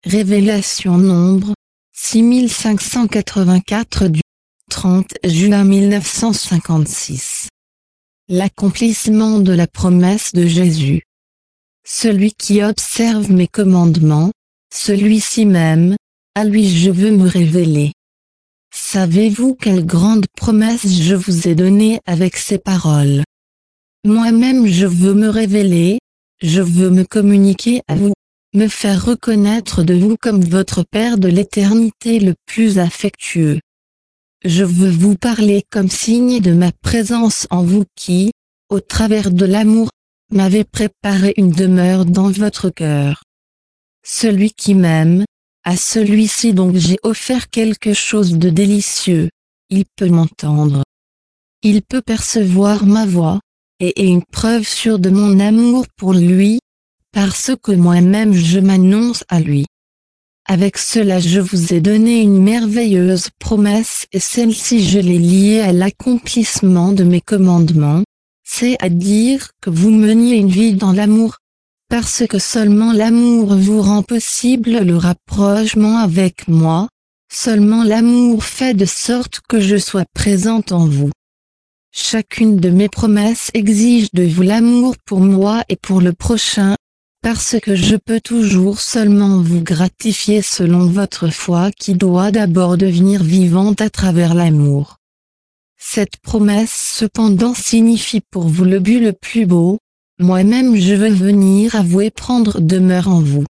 Révélation nombre 6584 du 30 juin 1956. L'accomplissement de la promesse de Jésus. Celui qui observe mes commandements, celui-ci même, à lui je veux me révéler. Savez-vous quelle grande promesse je vous ai donnée avec ces paroles? Moi-même je veux me révéler, je veux me communiquer à vous, me faire reconnaître de vous comme votre Père de l'éternité le plus affectueux. Je veux vous parler comme signe de ma présence en vous qui, au travers de l'amour, m'avez préparé une demeure dans votre cœur. Celui qui m'aime, à celui-ci donc j'ai offert quelque chose de délicieux, il peut m'entendre. Il peut percevoir ma voix, et est une preuve sûre de mon amour pour lui, parce que moi-même je m'annonce à lui. Avec cela je vous ai donné une merveilleuse promesse et celle-ci je l'ai liée à l'accomplissement de mes commandements, c'est-à-dire que vous meniez une vie dans l'amour, parce que seulement l'amour vous rend possible le rapprochement avec moi, seulement l'amour fait de sorte que je sois présente en vous. Chacune de mes promesses exige de vous l'amour pour moi et pour le prochain, parce que je peux toujours seulement vous gratifier selon votre foi qui doit d'abord devenir vivante à travers l'amour. Cette promesse cependant signifie pour vous le but le plus beau, moi-même je veux venir à vous et prendre demeure en vous.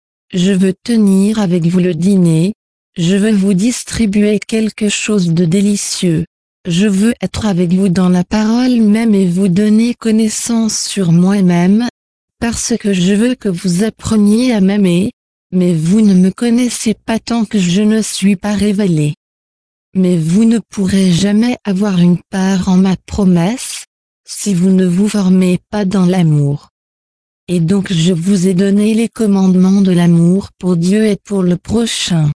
Je veux tenir avec vous le dîner, je veux vous distribuer quelque chose de délicieux, je veux être avec vous dans la parole même et vous donner connaissance sur moi-même, parce que je veux que vous appreniez à m'aimer, mais vous ne me connaissez pas tant que je ne suis pas révélé. Mais vous ne pourrez jamais avoir une part en ma promesse, si vous ne vous formez pas dans l'amour. Et donc je vous ai donné les commandements de l'amour pour Dieu et pour le prochain.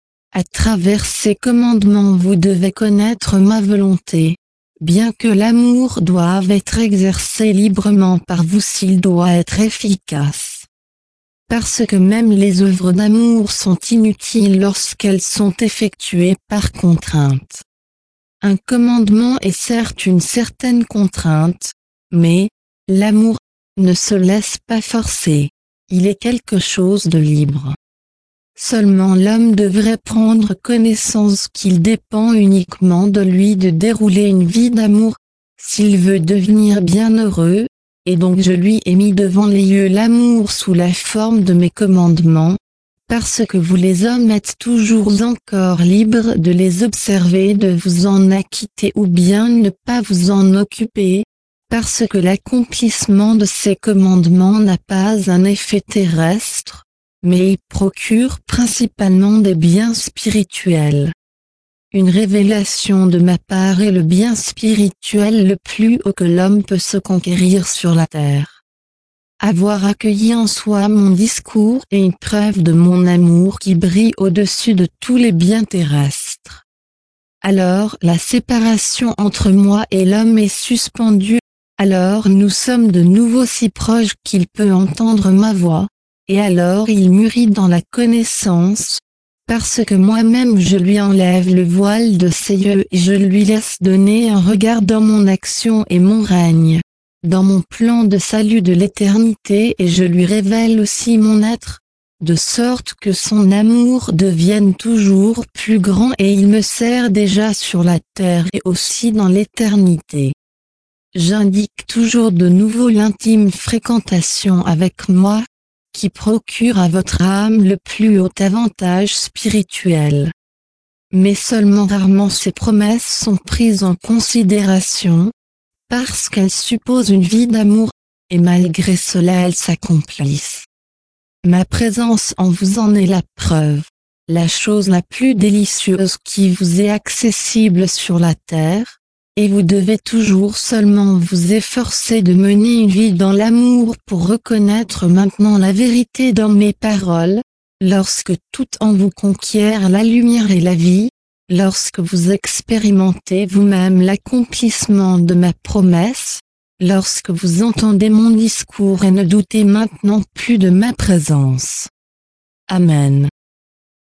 À travers ces commandements vous devez connaître ma volonté, bien que l'amour doive être exercé librement par vous s'il doit être efficace. Parce que même les œuvres d'amour sont inutiles lorsqu'elles sont effectuées par contrainte. Un commandement est certes une certaine contrainte, mais, l'amour, ne se laisse pas forcer, il est quelque chose de libre. Seulement l'homme devrait prendre connaissance qu'il dépend uniquement de lui de dérouler une vie d'amour, s'il veut devenir bienheureux, et donc je lui ai mis devant les yeux l'amour sous la forme de mes commandements, parce que vous les hommes êtes toujours encore libres de les observer, de vous en acquitter ou bien ne pas vous en occuper, parce que l'accomplissement de ces commandements n'a pas un effet terrestre, mais il procure principalement des biens spirituels. Une révélation de ma part est le bien spirituel le plus haut que l'homme peut se conquérir sur la terre. Avoir accueilli en soi mon discours est une preuve de mon amour qui brille au-dessus de tous les biens terrestres. Alors la séparation entre moi et l'homme est suspendue, alors nous sommes de nouveau si proches qu'il peut entendre ma voix, et alors il mûrit dans la connaissance, parce que moi-même je lui enlève le voile de ses yeux et je lui laisse donner un regard dans mon action et mon règne, dans mon plan de salut de l'éternité et je lui révèle aussi mon être, de sorte que son amour devienne toujours plus grand et il me sert déjà sur la terre et aussi dans l'éternité. J'indique toujours de nouveau l'intime fréquentation avec moi, qui procure à votre âme le plus haut avantage spirituel. Mais seulement rarement ces promesses sont prises en considération, parce qu'elles supposent une vie d'amour, et malgré cela elles s'accomplissent. Ma présence en vous en est la preuve, la chose la plus délicieuse qui vous est accessible sur la terre, et vous devez toujours seulement vous efforcer de mener une vie dans l'amour pour reconnaître maintenant la vérité dans mes paroles, lorsque tout en vous conquiert la lumière et la vie, lorsque vous expérimentez vous-même l'accomplissement de ma promesse, lorsque vous entendez mon discours et ne doutez maintenant plus de ma présence. Amen.